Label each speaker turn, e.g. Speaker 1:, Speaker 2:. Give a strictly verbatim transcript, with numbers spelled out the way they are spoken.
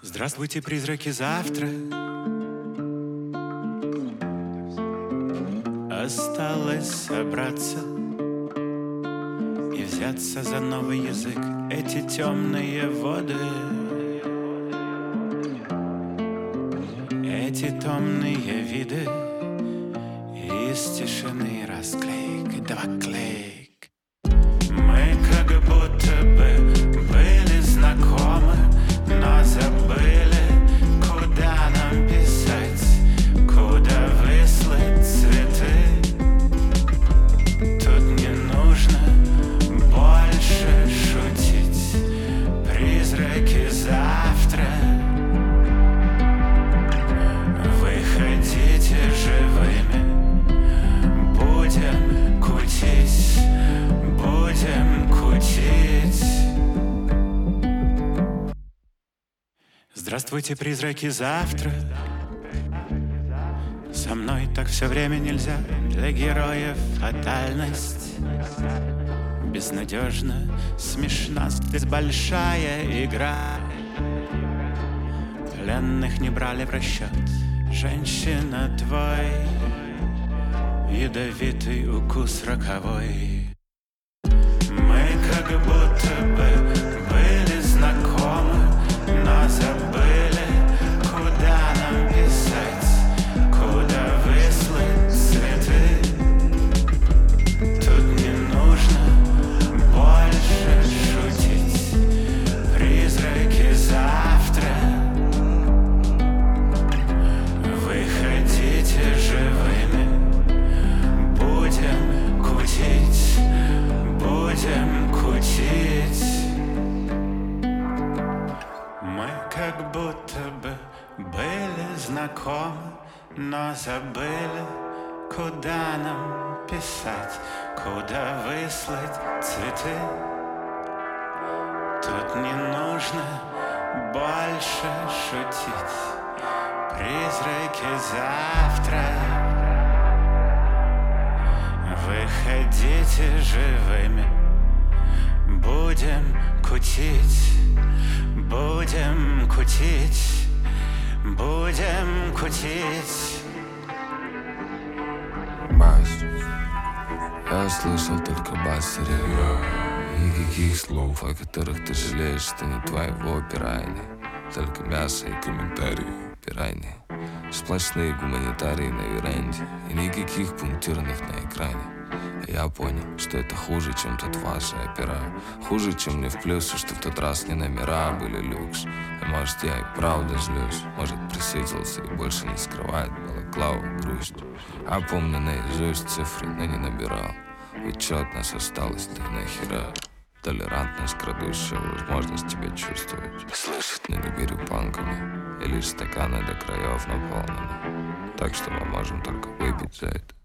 Speaker 1: Здравствуйте, призраки завтра. Осталось собраться и взяться за новый язык. Эти темные воды, эти томные виды, из тишины расклейк, два клейк. Мы как будто бы были знакомы, но забыли, куда нам писать, куда выслать цветы. Тут не нужно больше шутить. Призраки завтра. Выходите живыми. Будем кутить, будем кутить. Здравствуйте, призраки завтра. Со мной так все время нельзя. Для героев фатальность безнадежно смешна. Здесь большая игра. Пленных не брали в расчет. Женщина, твой ядовитый укус роковой. Мы как будто бы были знакомы, но забыли, куда нам писать, куда выслать цветы. Тут не нужно больше шутить. Призраки завтра. Выходите живыми. Будем кутить, будем кутить. Мы как будто бы были знакомы, но забыли, куда нам писать, куда выслать цветы. Тут не нужно больше шутить. Призраки завтра. Выходите живыми. Будем кутить, будем кутить, будем кутить.
Speaker 2: Бас. Я слышал только бас и рев. Никаких слов, о которых ты жалеешь, что не твоего пирайны. Только мясо и комментарии пирайны. Сплошные гуманитарии на веранде. И никаких пунктирных на экране. Я понял, что это хуже, чем тут ваши опера. Хуже, чем мне в плюсе, что в тот раз не номера были люкс. А может, я и правда злюсь. Может, присытился и больше не скрывает балаклаву грусть. А помню наизусть цифры, но не набирал. Ведь чё от нас осталось, да и нахера. Толерантность, крадущая возможность тебя чувствовать. Слышать, но не беру панками. И лишь стаканы до краев наполнены. Так что мы можем только выпить за это.